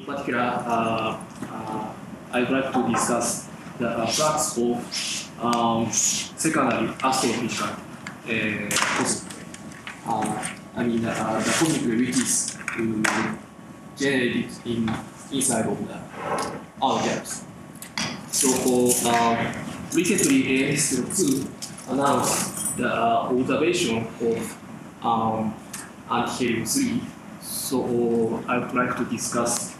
particular, I'd like to discuss the flux of secondary astrophysical cosmic ray. The cosmic ray which is generated inside of our galaxy. So recently, AS02 announced the observation of Antihelium-3. So I would like to discuss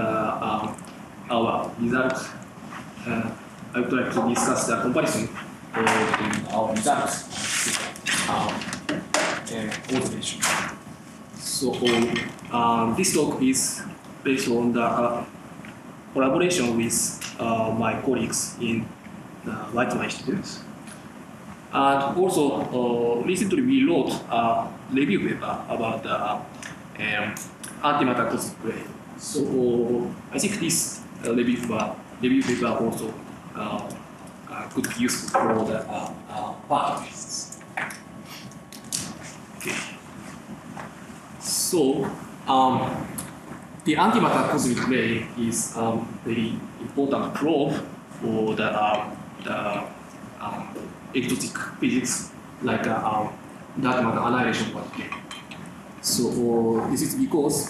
our result. I would like to discuss the comparison of our results observation. So this talk is based on the collaboration with my colleagues in the Weizmann Institute. And also, recently we wrote a review paper about the antimatter cosmic ray. So I think this review paper also could be useful for the partners. Okay. So the antimatter cosmic ray is very important probe for the exotic physics like dark matter annihilation particle. So this is because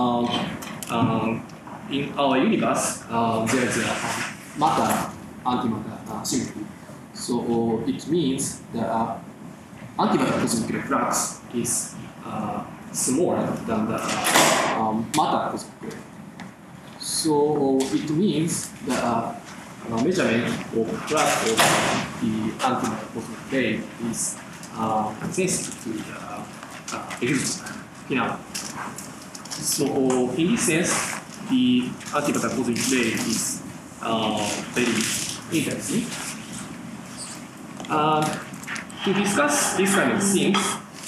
in our universe there is a matter-antimatter symmetry. So it means the antimatter cosmic ray flux is smaller than the matter cosmic ray. So it means the measurement of flux of the antimatter cosmic ray is sensitive to the exotic phenomena. So in this sense, the antimatter cosmic ray is very interesting. To discuss this kind of things,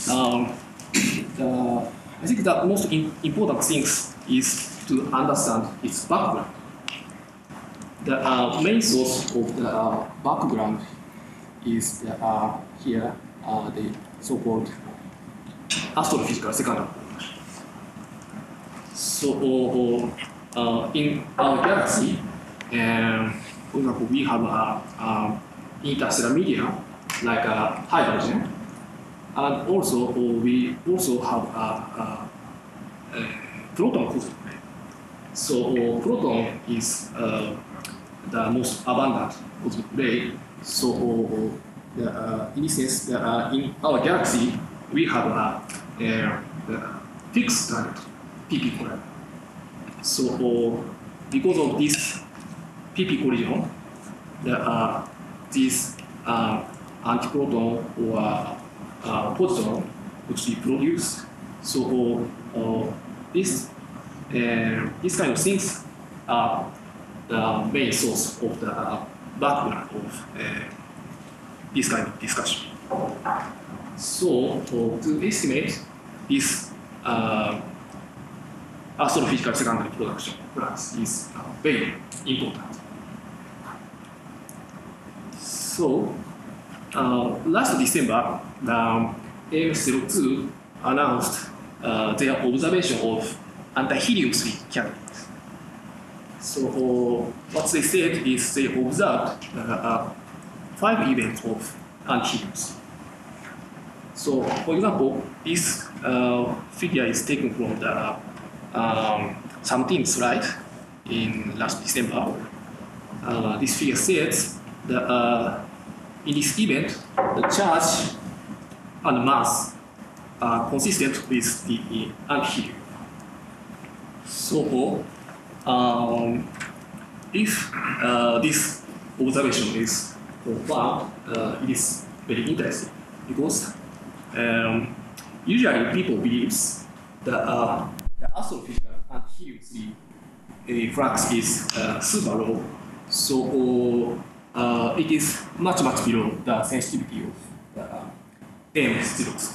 I think the most important things is to understand its background. The main source of the background is here, the so-called astrophysical secondary. So in our galaxy, for example, we have interstellar media like hydrogen, and also we also have proton cosmic ray. So proton is the most abundant cosmic ray. So in this sense, in our galaxy, we have fixed target PP collision. So because of this PP collision, this antiproton or positron which we produce. So this kind of things are the main source of the background of this kind of discussion. So to estimate this astrophysical secondary production flux is very important. So last December, the AS02 announced their observation of anti-helium-3 candidates. So what they said is they observed 5 events of anti-helium-3. So for example, this figure is taken from the 17th slide in last December. This figure says that in this event, the charge and mass are consistent with the anti-helium. So if this observation is confirmed, it is very interesting because usually people believe that the astrophysical anti-helium-3 flux is super low. So it is much below the sensitivity of the M0.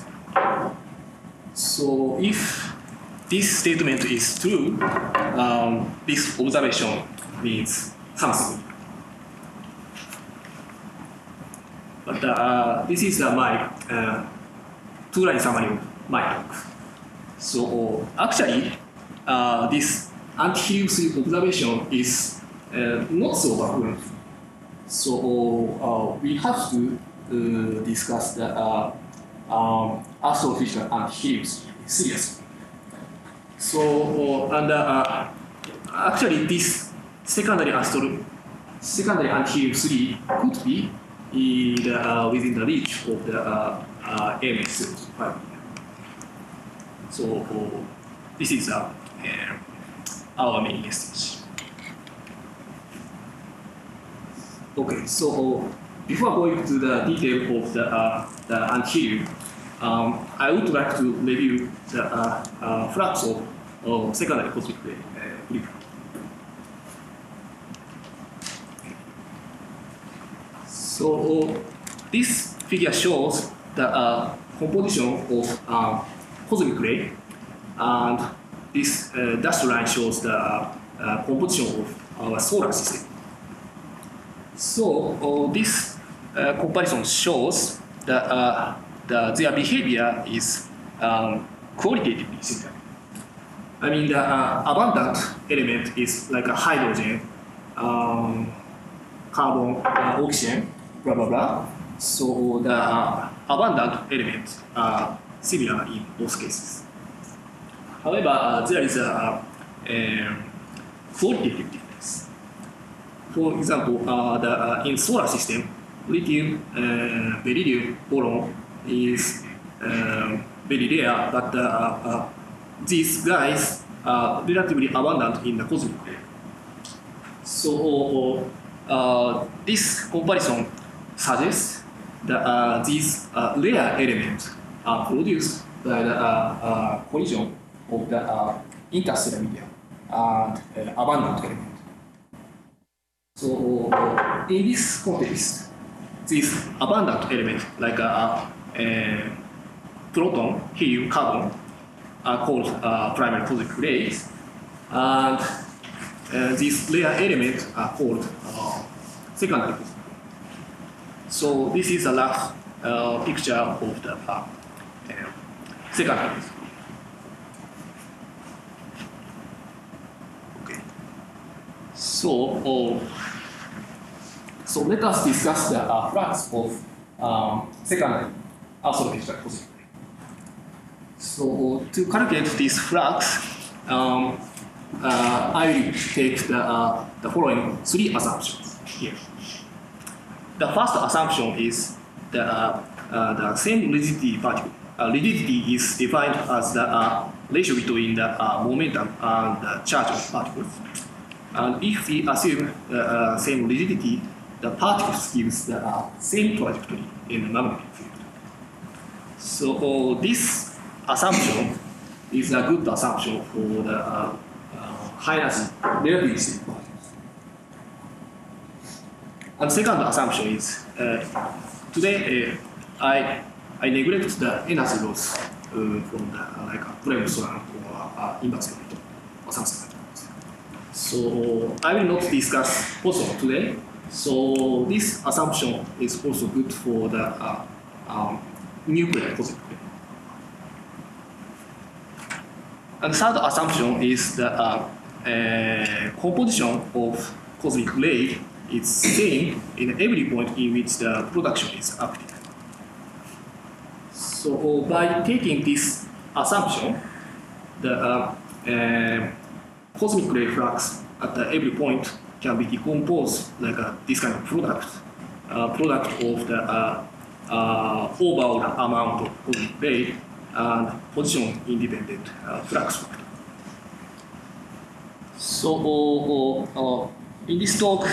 So if this statement is true, this observation means something. But this is my two-line summary of my talk. So actually, this anti-helium observation is not so frequent. So we have to discuss the astrophysical anti-helium seriously. So actually this secondary anti-helium 3 could be within the reach of the AMS-75. So this is our main message. Okay, so before going to the detail of the anti-helium, I would like to review the flux of secondary cosmic ray briefly. So this figure shows the composition of cosmic ray, and this dashed line shows the composition of our solar system. So this comparison shows that their behavior is qualitatively similar. I mean, the abundant element is like a hydrogen, carbon, oxygen, blah blah blah. So the abundant elements are similar in both cases. However, there is a qualitative difference. For example, in solar system, lithium, beryllium, boron is very rare, but these guys are relatively abundant in the cosmic ray. So this comparison suggests that these rare elements are produced by the collision of the interstellar medium and abundant element. So in this context, these abundant elements like proton, helium, carbon are called primary cosmic rays, and these rare elements are called secondary cosmic rays. So this is a rough picture of the secondary cosmic rays. Okay. So let us discuss the flux of secondary astrophysical cosmic ray. So to calculate this flux, I will take the following three assumptions here. The first assumption is the same rigidity particle. Rigidity is defined as the ratio between the momentum and the charge of particles. And if we assume the same rigidity, the particles gives the same trajectory in the magnetic field. So this assumption is a good assumption for the high energy relativity particles. And second assumption is today I neglect the energy loss from the like Bremsstrahlung or inverse gravity or something like that. So I will not discuss boson today. So this assumption is also good for the nuclear cosmic ray. And third assumption is the composition of cosmic ray is same in every point in which the production is active. So by taking this assumption, the cosmic ray flux at every point can be decomposed like this kind of product of the overall amount of cosmic ray and position independent flux factor. So in this talk,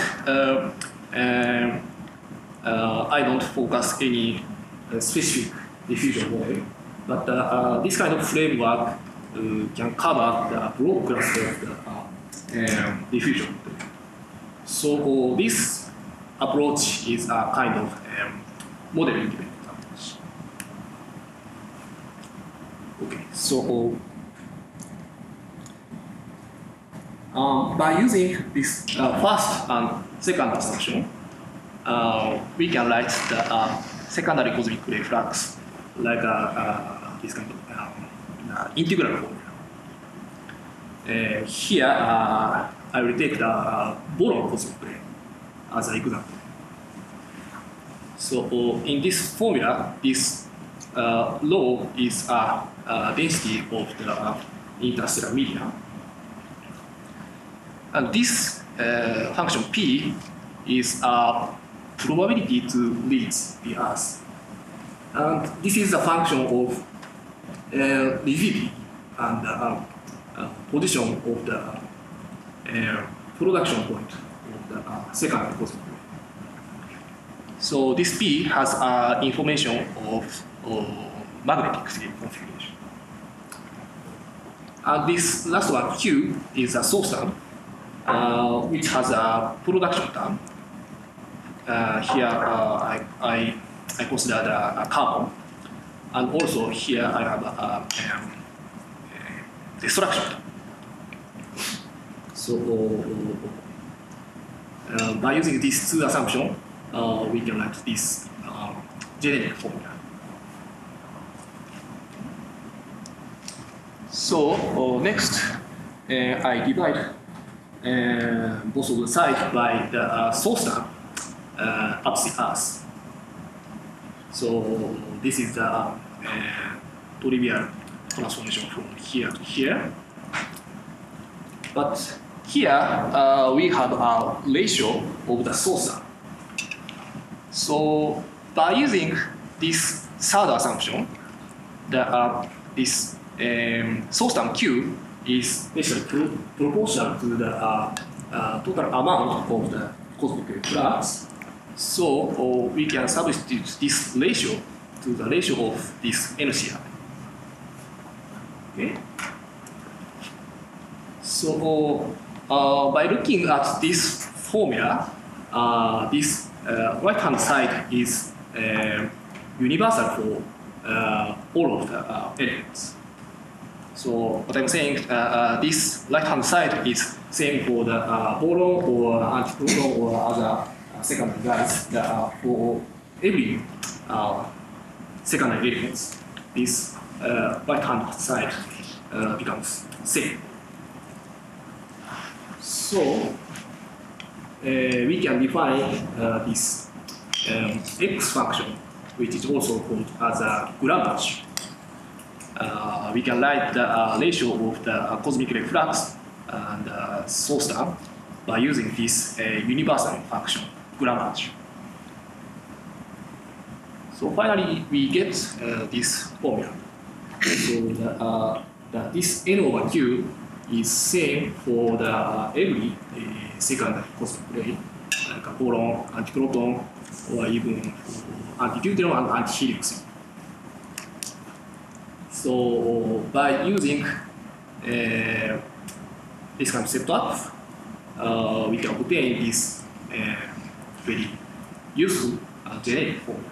I don't focus any specific diffusion model, but this kind of framework can cover the broad class of the diffusion model. So this approach is a kind of model independent approach. Okay, so by using this first and second assumption, we can write the secondary cosmic ray flux like this kind of integral formula. here I will take the boron cosmic ray as an example. So in this formula, this rho is a density of the interstellar media. And this function P is a probability to reach the Earth. And this is a function of rigidity and position of the production point of the secondary cosmic ray. So this P has information of magnetic field configuration. And this last one, Q, is a source term, which has a production term. Here I consider the carbon, and also here I have a destruction term. So by using these two assumptions, we can write this generic formula. So next, I divide both of the sides by the source term up the Earth. So this is the trivial transformation from here to here. But here we have a ratio of the source term. So by using this third assumption, this source term Q is basically proportional to the total amount of the cosmic ray flux. So we can substitute this ratio to the ratio of this NCI. Okay. So by looking at this formula, this right-hand side is universal for all of the elements. So what I'm saying, this right-hand side is same for the boron or antiproton or other secondary guys that are for every secondary elements. This right-hand side becomes same. So we can define this X function, which is also called as a grammage. We can write the ratio of the cosmic ray flux and source term by using this universal function, grammage. So finally, we get this formula. So this N over Q is same for the every secondary cosmic ray, like a boron, antiproton, or even antideuteron and antihelix. So by using this kind of setup, we can obtain this very useful generic formula.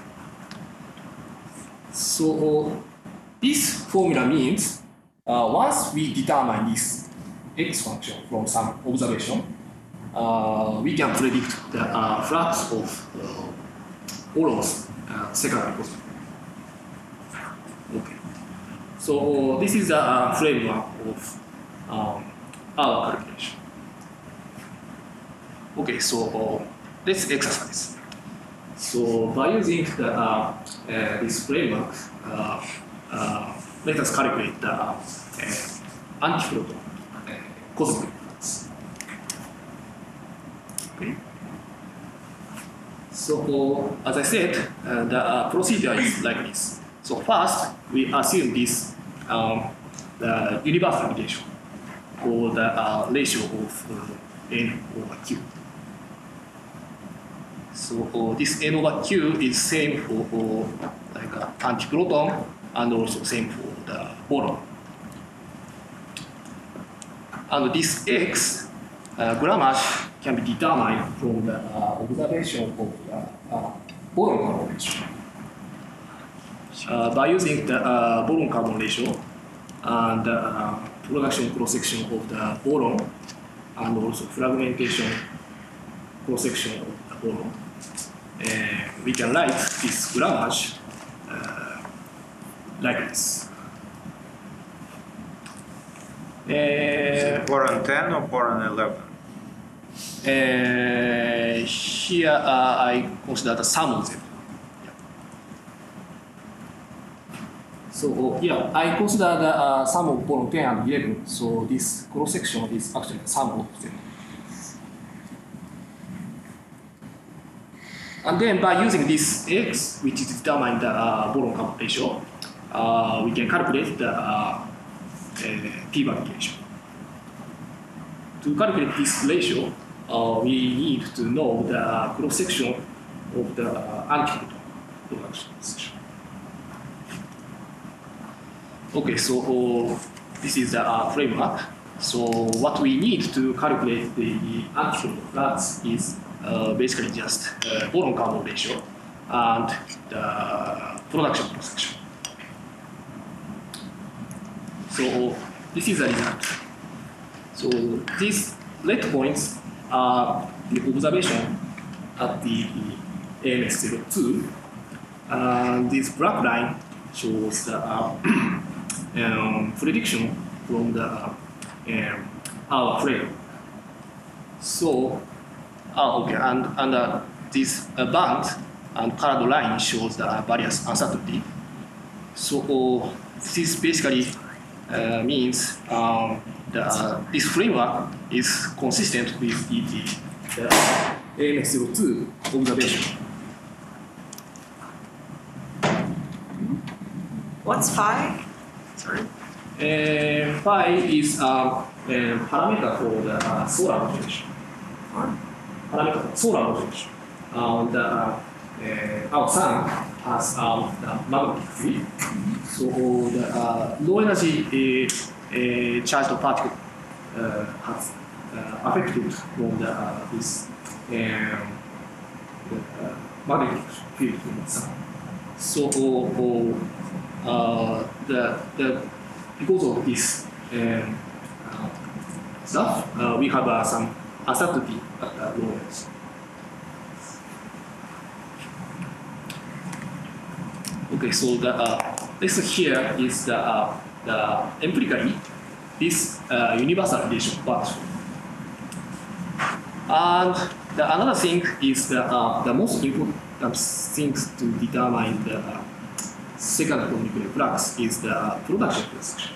So this formula means once we determine this X function from some observation, we can predict the flux of all of secondary cosmic ray. Okay. So this is the framework of our calculation. Okay, so let's exercise. So by using this framework, let us calculate the antiproton cosmic flux. Okay. So as I said, the procedure is like this. So first, we assume this the universal relation, or the ratio of N over Q. So this N over Q is same for like antiproton and also same for the boron. And this X grammage can be determined from the observation of the boron-carbon ratio. By using the boron-carbon ratio and production cross-section of the boron and also fragmentation cross-section of the boron, we can write this grammage like this. Is it boron 10 or boron 11? Here I consider the sum of them. So yeah, I consider the sum of boron 10 and 11. So this cross section is actually the sum of them. And then by using this x, which is determined the boron carbon ratio, we can calculate the p-value ratio. To calculate this ratio, we need to know the cross section of the antiproton production section. Okay, so this is the framework. So what we need to calculate the antiproton flux is basically just boron carbon ratio and the production cross section. So this is the result. So these red points are the observation at the AMS02, and this black line shows the prediction from the our frame. So, okay, and this band and colored line shows the various uncertainty. So this basically means this framework is consistent with the AMS02 observation. What's phi? Sorry. Phi is a parameter for the solar rotation. Parameter for solar rotation. Our sun has the magnetic field. So the low energy charged particle has affected from this magnetic field from the sun. So because of this stuff, we have some uncertainty at the low energy. Okay, so the lesson here is the empirically this universal relation part. And another thing is the most important things to determine the second atom nuclear flux is the production cross section.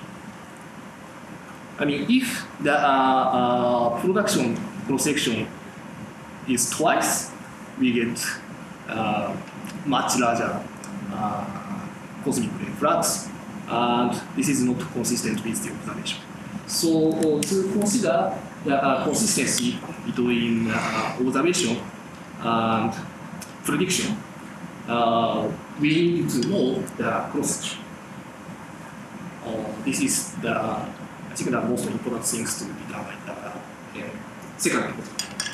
I mean, if the production cross section is twice, we get much larger cosmic ray flux, and this is not consistent with the observation. So to consider the consistency between observation and prediction, we need to know the cross section. This is I think the most important things to determine the second hypothesis.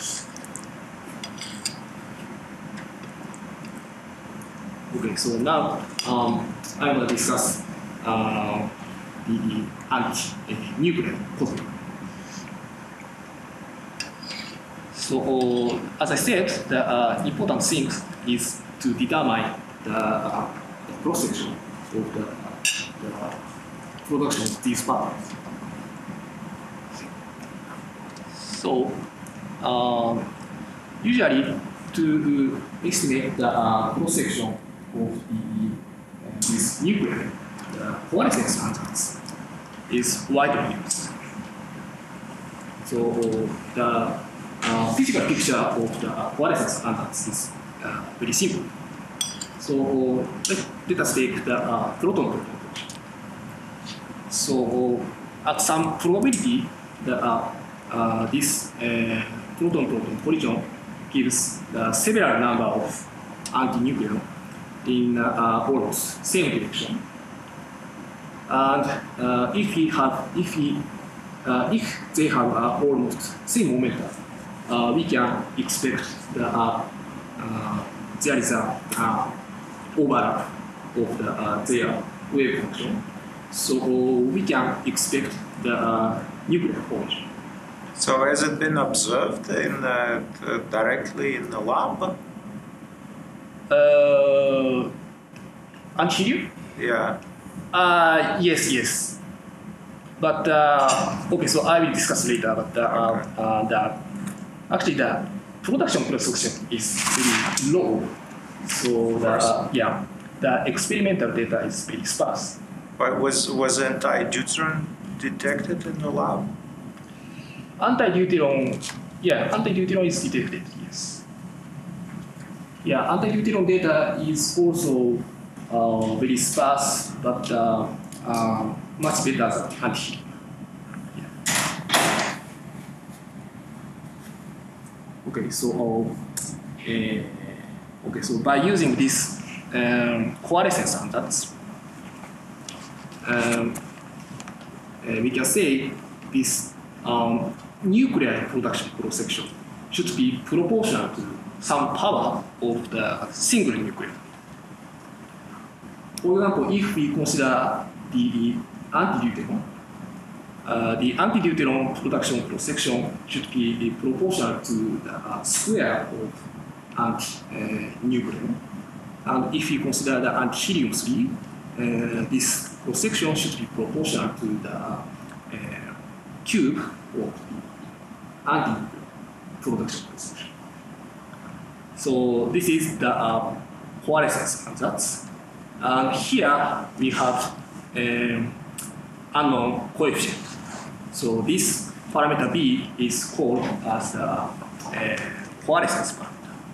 Okay, so now I'm going to discuss the anti-nuclear cosmic. So as I said, the important thing is to determine the cross section of the production of these particles. So usually to estimate the cross section of this nuclear, the coalescence patterns is widely used. So the physical picture of the coalescence patterns is very simple. So let us take the proton-proton collision. So at some probability, this proton-proton collision gives several number of anti-nucleon in almost same direction. And if they have almost same momentum, we can expect there is a overlap of their wave function. So we can expect the nuclear collision. So has it been observed directly in the lab? Until? Yeah. Yes. But okay, so I will discuss later. But actually the production cross-section is very low. So the experimental data is very sparse. But was anti-deuteron detected in the lab? Anti-deuteron is detected, yes. Yeah, anti-deuteron data is also very sparse, but much better than anti-helium. Yeah. Okay, so by using this coalescence standards, we can say this nuclear production cross-section should be proportional to some power of the single nucleon. For example, if we consider the anti-deuteron production cross-section should be proportional to the square of anti-nucleon. And if we consider the anti-helium-3, this cross-section should be proportional to the cube of the anti-nucleon production cross-section. So this is the coalescence ansatz. And here we have unknown coefficient. So this parameter B is called as the coalescence parameter.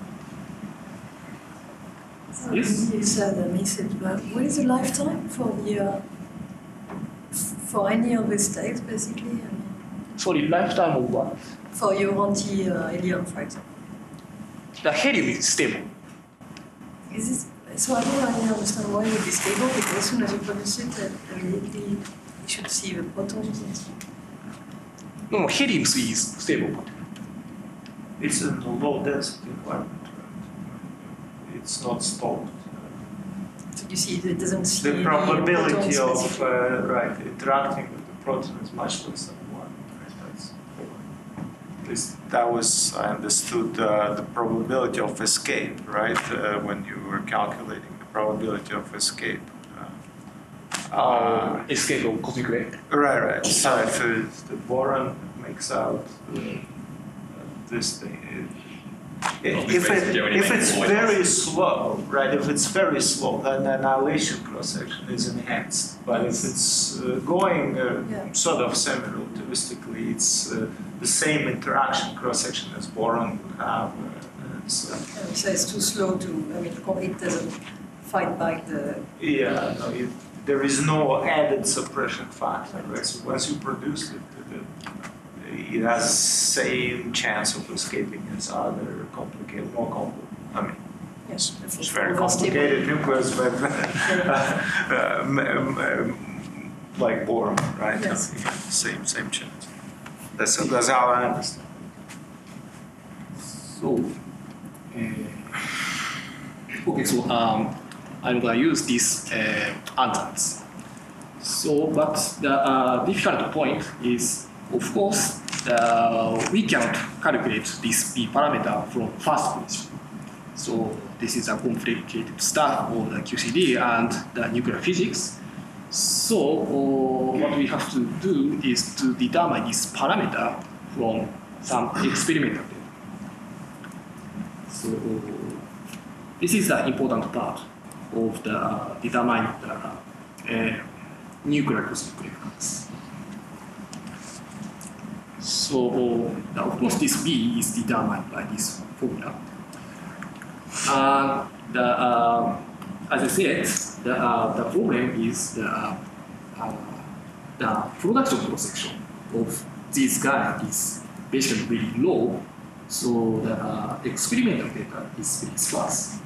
Yes? You said the message, but what is the lifetime for the for any of the states, basically? I mean, Sorry, lifetime of what? for your anti-helium, for example. The helium is stable. Is this, so I don't really understand why it would be stable, because as soon as you produce it, immediately you should see the protons and so on. No, helium is stable. It's in a low density environment, right? It's not stopped. So you see it doesn't see The any probability protons, of basically. interacting with the proton is much less than 1. Right? At least that was, I understood, the probability of escape, right? When you were calculating the probability of escape. Escape of cosmic ray. Right. So if The boron makes out this thing. If it's very slow, right? If it's very slow, then the annihilation cross-section is enhanced. But if it's going sort of semi-relativistically, it's the same interaction cross-section as boron would have. So it's too slow to, I mean, it doesn't fight back the... Yeah, no, there is no added suppression factor, right? So once you produce it, it has same chance of escaping as other complicated, more complicated. I mean, Yes, it's very complicated nucleus, but like boron, right? Yes. same chance. That's how I understand. So, okay, so I'm gonna use these ansatz. So, but the difficult point is, of course, we cannot calculate this P parameter from first position. So this is a complicated stuff of the QCD and the nuclear physics. So what we have to do is to determine this parameter from some experimental data. So this is the important part of the determining the nuclear cosmic flux. So of course this B is determined by this formula. And as I said, the problem is the production cross-section of this guy is basically really low, so the experimental data is very sparse.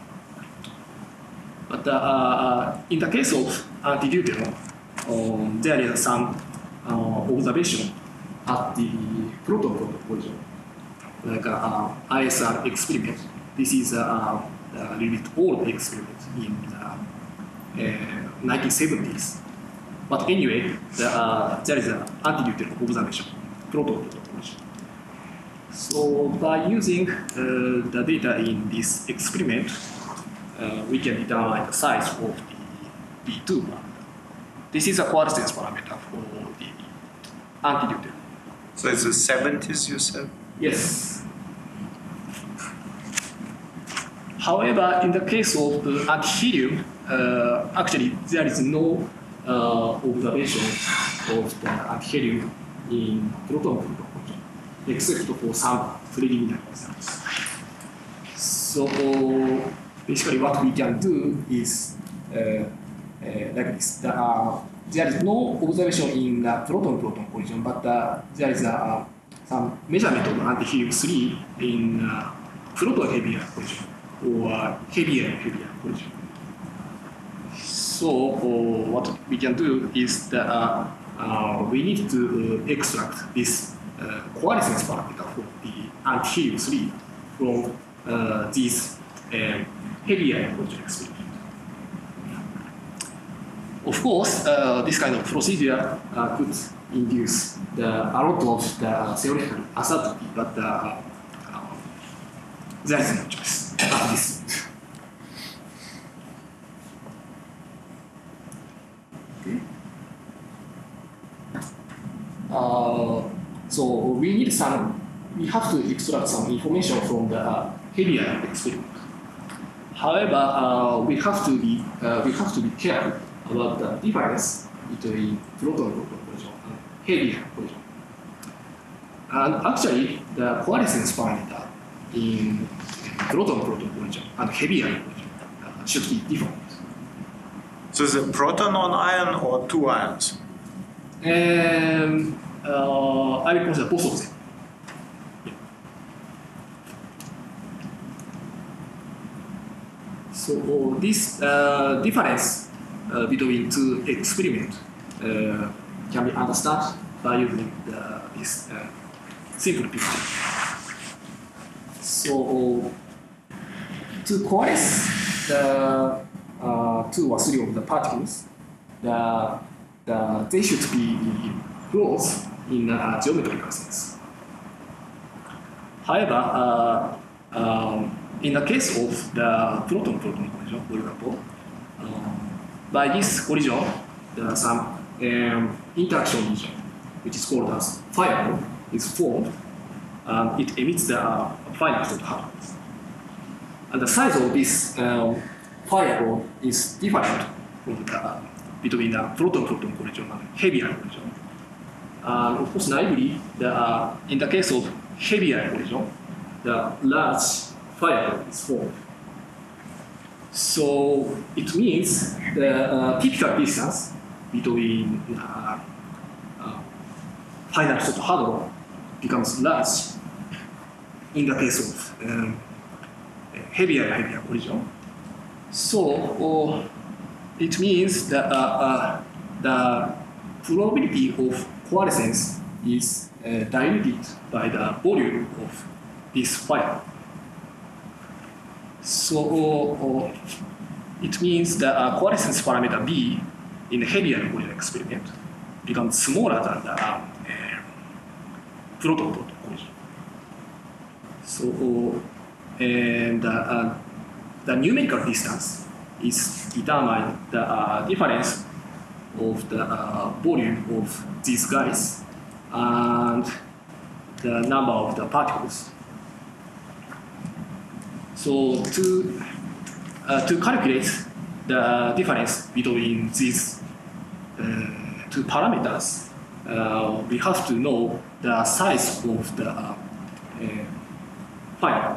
But in the case of anti-deuteron, there is some observation at the proton collision, like ISR experiment. This is a little bit old experiment in the 1970s. But anyway, there is an anti-deuteron observation, proton collision. So by using the data in this experiment, we can determine the size of the B2 parameter. This is a coalescence parameter for the antideutal. So it's the 70s, you said? Yes. However, in the case of anti-helium, actually there is no observation of the anti-helium in proton-proton collision, except for some preliminary results. So basically, what we can do is like this. There is no observation in proton-proton collision, but there is some measurement of anti-helium-3 in proton-heavier collision or heavier collision. So what we can do is that we need to extract this coalescence parameter for the anti-helium-3 from these heavier collision experiment. Of course, this kind of procedure could induce a lot of the theoretical uncertainty, but there is no choice at this point. Okay. So we have to extract some information from the heavier experiment. However, we have to be careful about the difference between proton-proton collision and heavier collision. And actually, the coalescence parameter in proton-proton collision and heavier collision should be different. So is it proton on ion or two ions? I will consider both of them. So this difference between two experiments can be understood by using this simple picture. So to coalesce the 2 or 3 of the particles, they should be close in a geometrical sense. However, in the case of the proton-proton collision, for example, by this collision, there are some interaction region, which is called as fireball, is formed, and it emits the finite photon particles. And the size of this fireball is different from between the proton-proton collision and heavier collision. And of course, naively, in the case of heavier collision, the large fireball is formed. So it means the typical distance between finite photon hadron becomes large in the case of heavier collision. So it means that the probability of coalescence is diluted by the volume of this fireball. So it means the coalescence parameter B in the heavier collision experiment becomes smaller than the proton-proton collision. So and the numerical distance is determined the difference of the volume of these guys and the number of the particles. So to calculate the difference between these 2 parameters, we have to know the size of the fireball.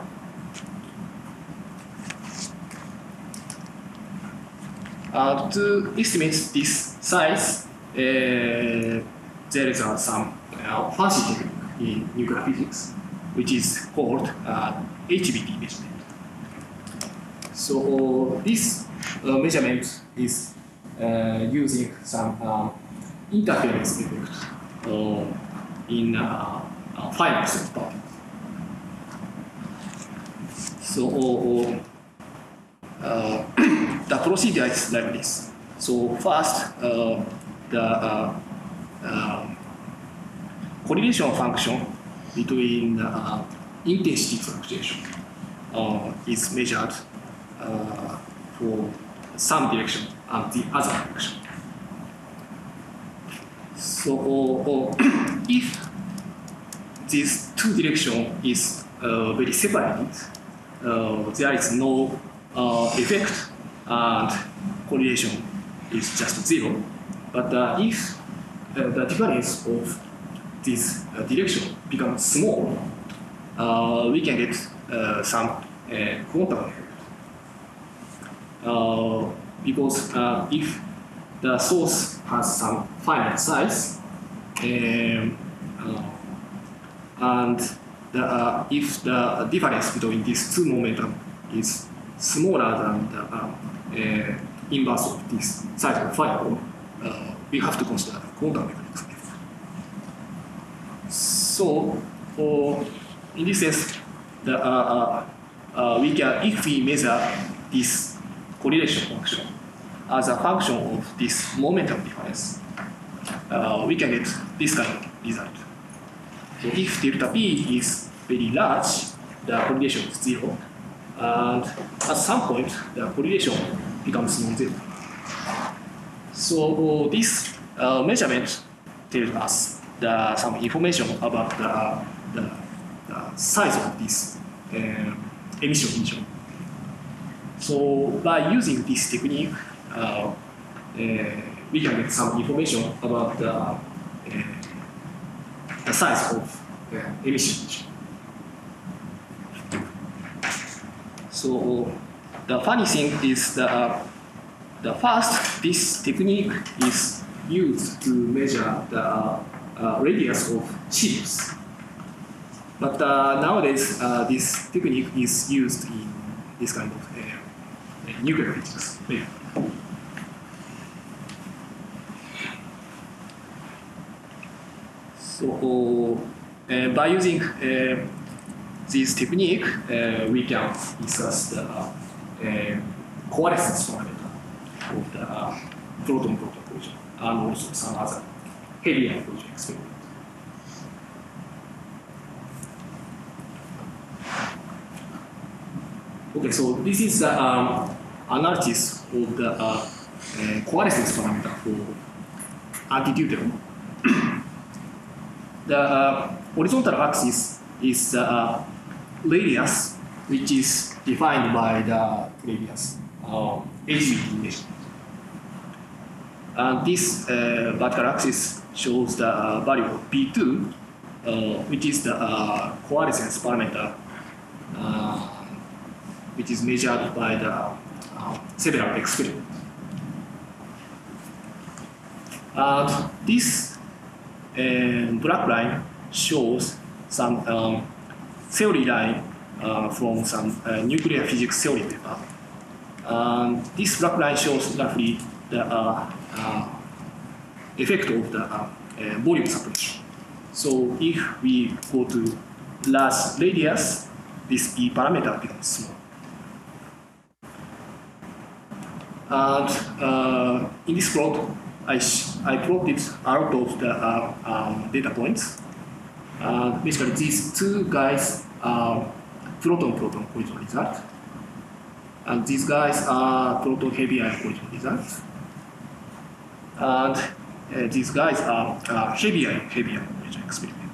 To estimate this size, there is some fancy technique in nuclear physics, which is called HBT measurement. So this measurement is using some interference effect in finite set particles. So the procedure is like this. So first, the correlation function between intensity fluctuation is measured for some direction and the other direction. So if these two direction is very separated, there is no effect and correlation is just zero. But if the difference of this direction becomes small, we can get some quantum effect. Because if the source has some finite size, and if the difference between these two momentum is smaller than the inverse of this size of fireball, we have to consider the quantum mechanics. So, in this sense, we can, if we measure this correlation function as a function of this momentum difference, we can get this kind of result. So if delta P is very large, the correlation is zero, and at some point the correlation becomes non-zero. So this measurement tells us some information about the size of this emission region. So by using this technique, we can get some information about the size of emission region. So the funny thing is that first this technique is used to measure the radius of chips. But nowadays, this technique is used in this kind of nuclear physics. So by using this technique, we can discuss the coalescence parameter of the proton-proton collision and also some other heavy ion collision experiment. Okay, so this is the analysis of the coalescence parameter for antideuteron. The horizontal axis is the radius, which is defined by the previous HBT measurement. And this vertical axis shows the value of P2, which is the coalescence parameter, which is measured by the several experiments. And this black line shows some theory line from some nuclear physics theory paper. And this black line shows roughly the effect of the volume suppression. So if we go to large radius, this P parameter becomes small. And in this plot, I plotted out of the data points. Basically, these two guys are proton-proton collision result, and these guys are proton-heavy ion collision results, and these guys are heavy ion collision experiment.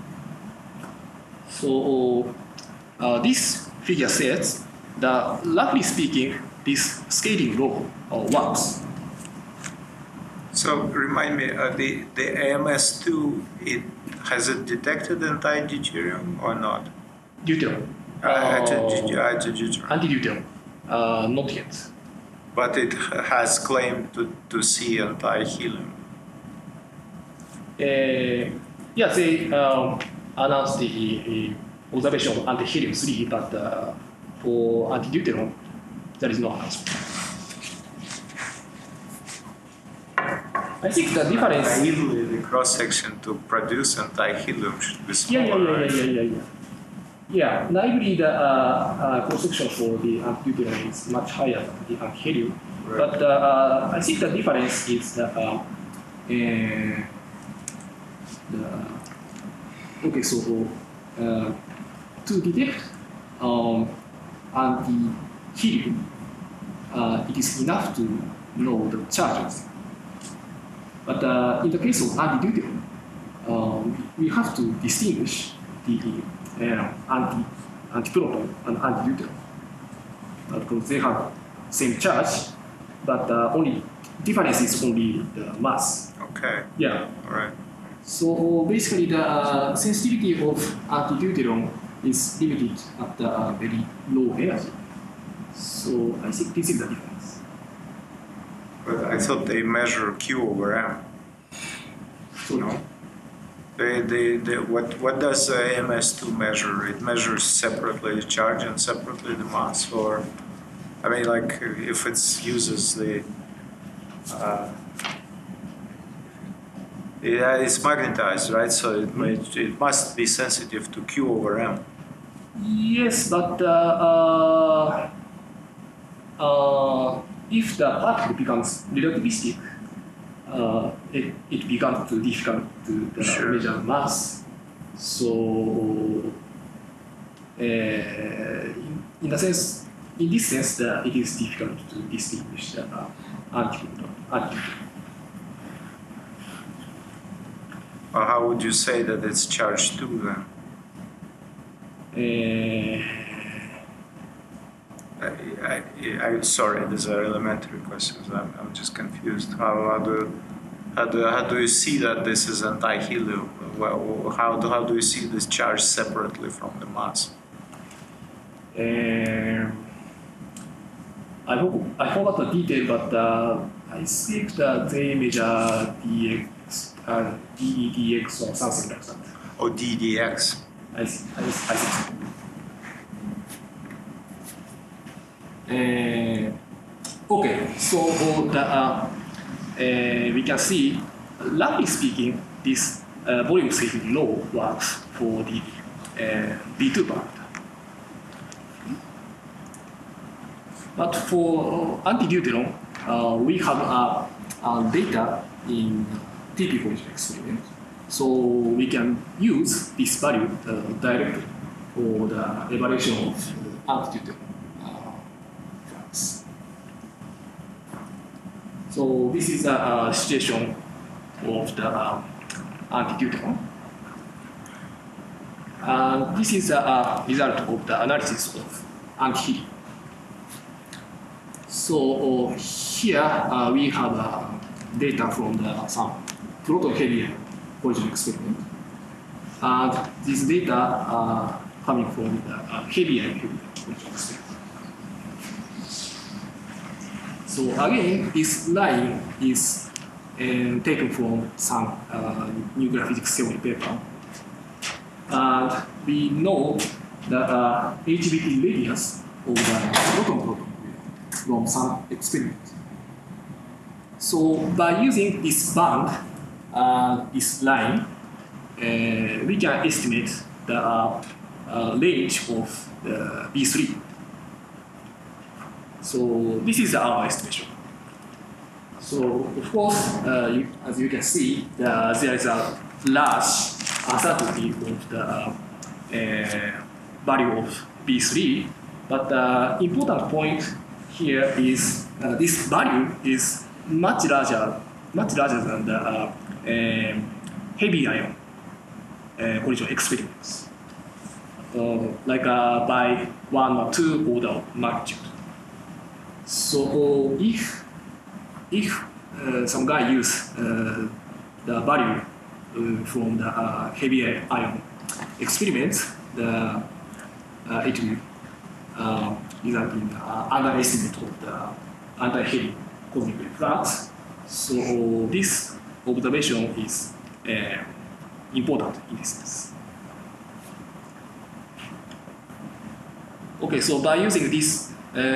So this figure says that, roughly speaking, this scaling law works. So remind me, the AMS2, has it detected anti-deuterium or not? Deuterium. Anti-deuterium. Anti-deuterium. Not yet. But it has claimed to see anti-helium. Yeah, they announced the observation of anti-helium-3, but for anti-deuterium, there is no announcement. I think the difference. Naively, the cross-section to produce anti-helium should be smaller. Yeah, naively the cross-section for the anti-deuterium is much higher than the anti-helium. Right. But I think the difference is that okay, so to detect anti-helium, it is enough to know the charges. But in the case of anti-deuterium, we have to distinguish the antiproton and antineutron because they have same charge, but only difference is only the mass. Okay. Yeah. All right. So basically, the sensitivity of antideuteron is limited at the very low energy. So I think this is the difference. But I thought they measure Q over M. So No. What does MS2 measure? It measures separately the charge and separately the mass, or I mean, like if it uses the it's magnetized, right? So it must be sensitive to Q over M. yes, but if the particle becomes relativistic, it becomes too difficult to Sure. measure mass. So, in this sense, it is difficult to distinguish the antiproton. How would you say that it's charged to then? Sorry, these are elementary questions. I'm just confused. How do you see that this is anti-helium? Well, how do you see this charge separately from the mass? I forgot the detail, but I think that they measure dx, dEdx or something like that. Oh, DDX. I think so. Okay, so we can see, roughly speaking, this volume saving law works for the B2 band. But for antideuteron, we have data in TP collision experiment. So we can use this value directly for the evaluation of antideuteron flux. So this is the situation of the antideuteron. This is the result of the analysis of antihelium. So here we have data from some proton-heavy collision experiment. And this data are coming from the heavy ion collision experiment. So again, this line is taken from some nuclear physics theory paper. And we know the HBT radius of the proton-proton from some experiments. So by using this band, this line, we can estimate the range of the B3. So this is our estimation. So of course, as you can see, there is a large uncertainty of the value of B3, but the important point here is this value is much larger than the heavy ion collision experiments, like by 1 or 2 order of magnitude. So if some guy use the value from the heavy ion experiments, it will result in underestimate of the anti-heavy cosmic ray flux. So this observation is important in this sense. Okay, so by using this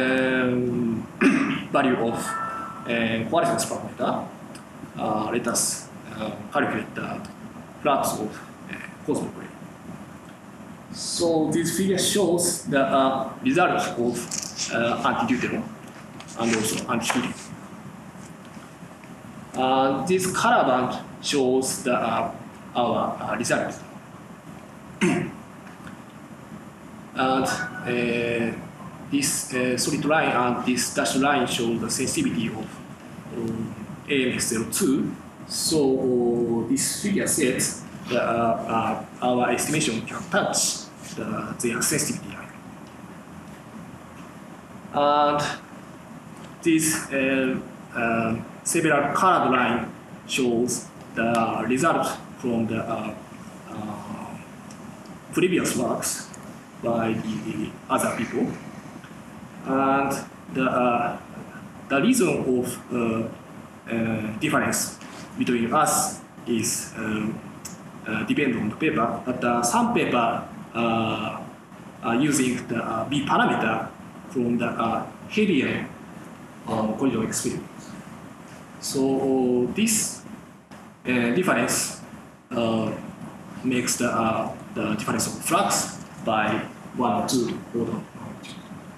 value of coalescence parameter, let us calculate the flux of cosmic ray. So this figure shows the result of antideuteron and also antihelium. This color band shows the our result. And this solid line and this dashed line show the sensitivity of AMXL2. So this figure says our estimation can touch their sensitivity line. And this several colored line shows the result from the previous works by the other people. And the reason of difference between us is depend on the paper, but some paper are using the B parameter from the Helium collision experiment. So this difference makes the difference of flux by 1 or 2 order of magnitude.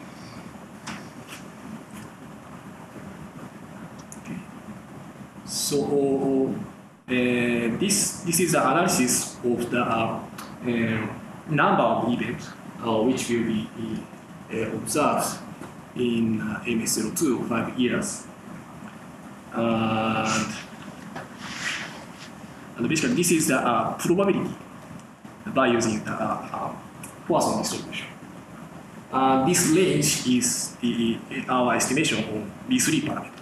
Okay. So this is the analysis of the number of events which will be observed in MS02 5 years. And basically, this is the probability by using the Poisson distribution. This range is our estimation on B3 parameter.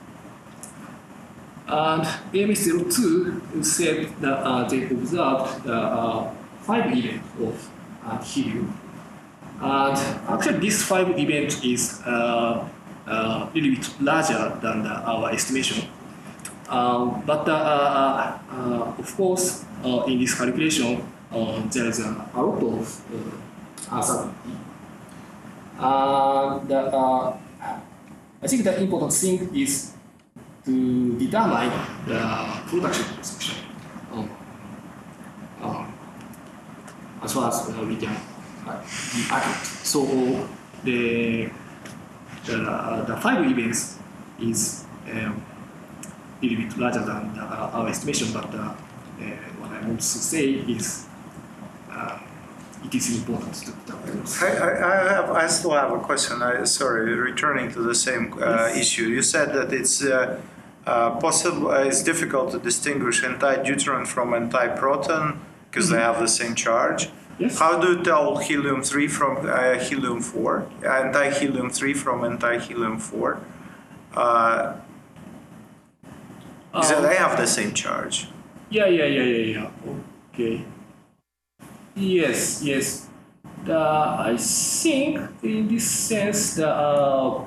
And MS02 said that they observed the 5 events of helium. And actually, this 5 event is a little bit larger than our estimation. But of course, in this calculation, there is a lot of uncertainty. I think the important thing is to determine the production section as far as we can be accurate. So the 5 events is a little bit larger than our estimation, but what I want to say is it is important to I still have a question. Sorry, returning to the same issue. You said that it's possible. It's difficult to distinguish anti-deuteron from anti-proton because they have the same charge. Yes. How do you tell helium-3 from helium-4? Anti-helium-3 from anti-helium-4? Because they have the same charge. Yeah. Okay. Yes. I think in this sense, I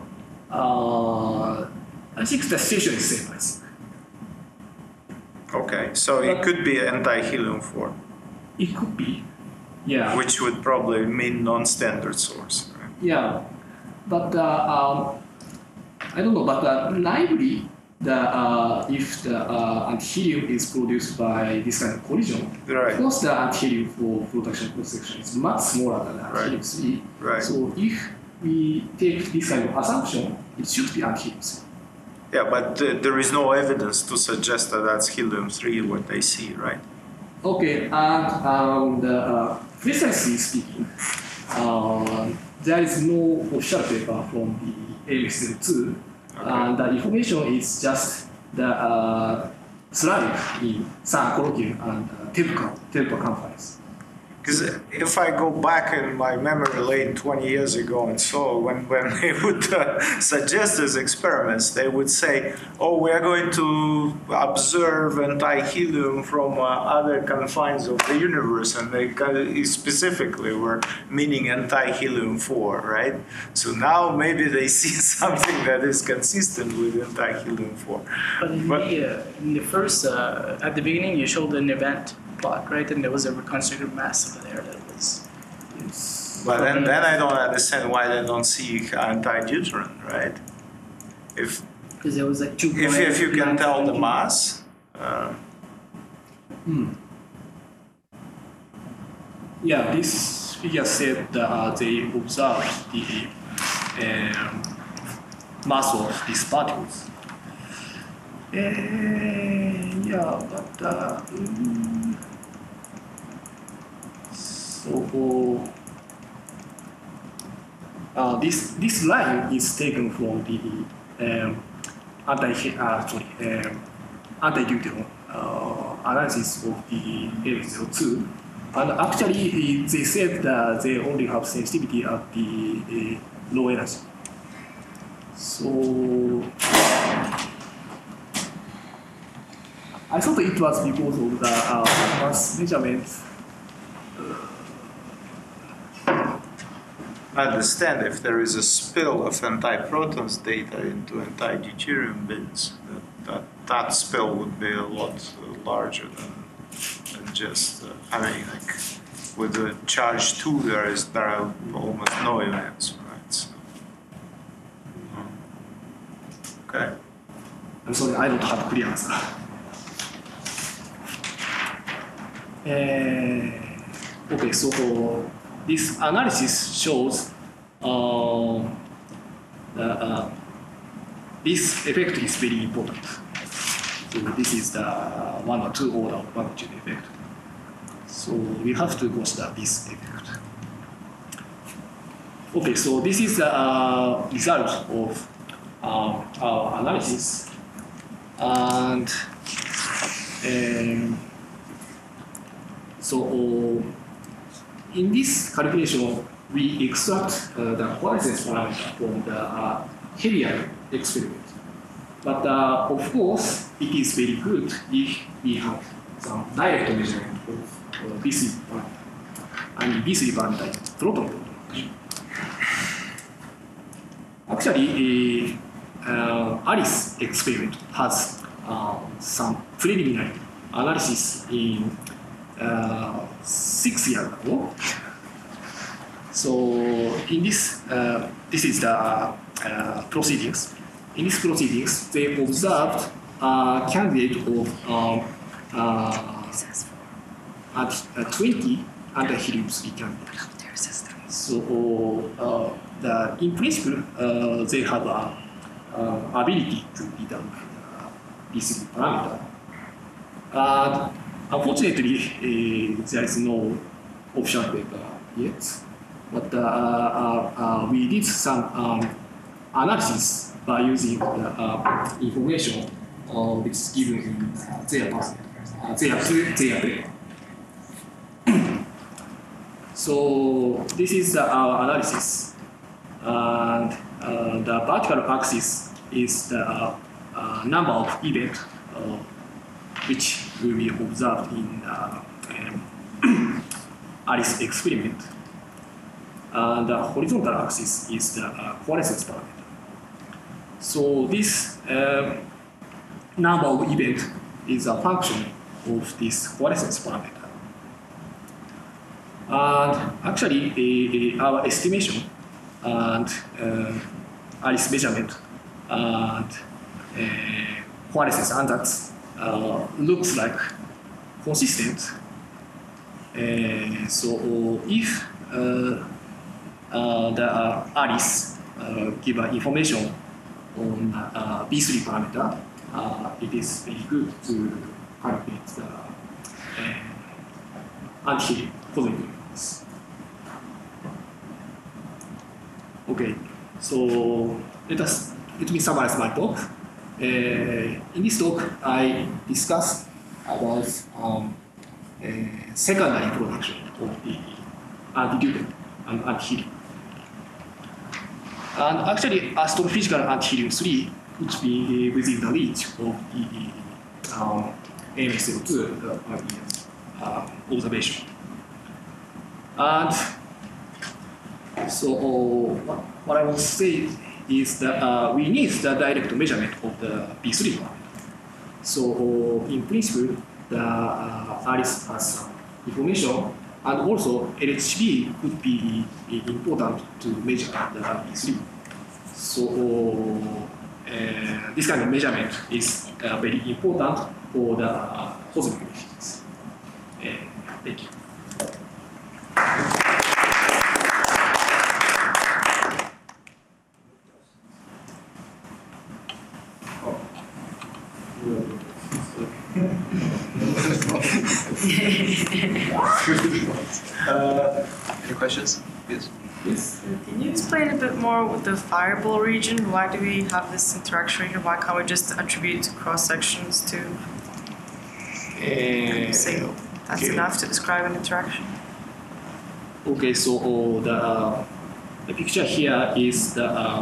think the situation is same. I think. Okay, so it could be anti-helium-4. It could be. Yeah. Which would probably mean non-standard source. Right? Yeah, but I don't know. But naively, if the antihelium is produced by this kind of collision, right. Of course the antihelium for production cross-section is much smaller than the antihelium-3. Right. So if we take this kind of assumption, it should be antihelium-3. Yeah, but there is no evidence to suggest that that's helium-3 what they see, right? Okay, and precisely speaking, there is no official paper from the MS02. Okay. And the information is just the slide in some colloquium and typical conference. Because if I go back in my memory lane 20 years ago and so when they would suggest these experiments, they would say, oh, we are going to observe anti-helium from other confines of the universe, and they specifically were meaning anti-helium-4, right? So now maybe they see something that is consistent with anti-helium-4. But in the first, at the beginning, you showed an event plot, right? And there was a reconstructed mass over there that was. But then I don't understand why they don't see anti-deuteron, right? Because there was like 2. If you can tell the mass. Yeah, this figure said that they observed the mass of these particles. Yeah, but so this line is taken from the anti-deuteron analysis of the L02. And actually, they said that they only have sensitivity at the low energy. So I thought it was because of the mass measurements. I understand if there is a spill of anti-protons data into anti-deuterium bits, that spill would be a lot larger than just, I mean, like with the charge 2 there are almost no events, right? So, okay. I'm sorry, I don't have a clear answer. Okay, so this analysis shows this effect is very important. So this is the 1 or 2 order of magnitude effect. So we have to consider this effect. Okay, so this is the result of our analysis. And so in this calculation, we extract the coalescence parameter from the Hebbian experiment. But of course, it is very good if we have some direct measurement of B3 parameter. I mean, B3 parameter is proton proton. Actually, Alice experiment has some preliminary analysis in 6 years ago. So in this, this is the proceedings. In these proceedings, they observed a candidate of at 20 anti-helium-3 candidates. So in principle, they have a ability to determine the B3 parameter. Unfortunately, there is no official paper yet. But we did some analysis by using the information which is given in their paper. So this is our analysis, and the vertical axis is the number of events which will be observed in Alice experiment. And the horizontal axis is the coalescence parameter. So this number of events is a function of this coalescence parameter. And actually, our estimation and Alice measurement and coalescence ansatz looks like consistent. So if the Alice give information on B3 parameter, it is very good to calculate the anti-helium cosmic universe. Okay, so let me summarize my talk. In this talk, I discussed about secondary production of the anti-deuterium and anti-helium. And actually, astrophysical anti-helium-3 would be within the reach of the AMS02 observation. And so what I want to say is that we need the direct measurement of the B3 parameter. So in principle, the Alice has some information, and also LHB could be important to measure the B3. So this kind of measurement is very important for the cosmic emissions. Thank you. Any questions? Yes. Yes. Can you explain a bit more with the fireball region? Why do we have this interaction here? Why can't we just attribute cross sections to? So that's okay. enough to describe an interaction. Okay, so the picture here is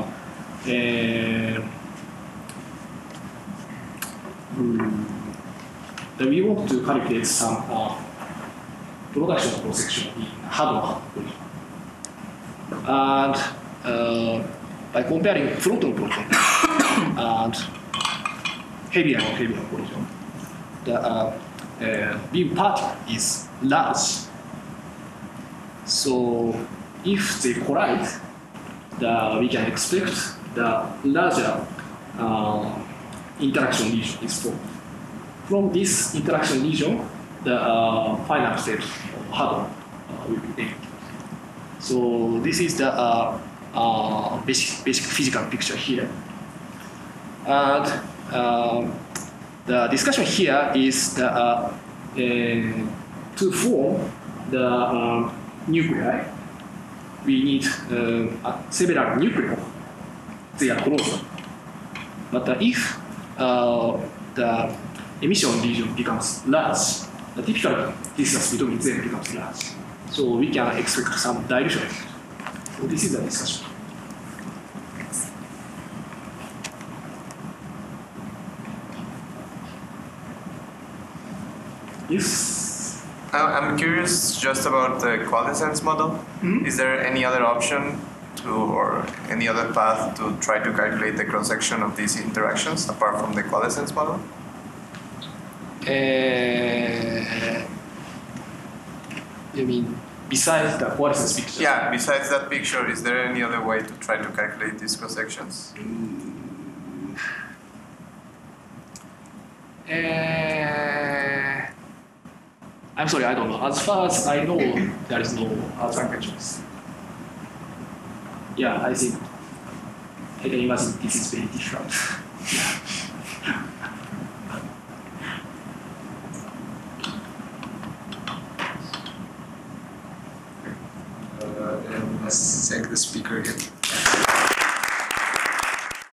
that we want to calculate some production cross section in hard collision. And by comparing frontal collision and heavier collision, the beam particle is large. So if they collide, we can expect the larger interaction region is formed. From this interaction region, the final state of hard will be taken. So this is the basic physical picture here. And the discussion here is to form the nuclei, we need several nuclei. They are closer. But if the emission region becomes large, the typical distance between them becomes large. So we can expect some dilution effect. So this is the discussion. Yes. I'm curious just about the qualisence model. Mm-hmm. Is there any other option or any other path to try to calculate the cross-section of these interactions apart from the qualisence model? You mean besides the qualisence picture? Yeah, besides that picture, is there any other way to try to calculate these cross-sections? I'm sorry, I don't know. As far as I know, there is no other pictures. Yeah, I think I can imagine this is very difficult. Let's check the speaker again.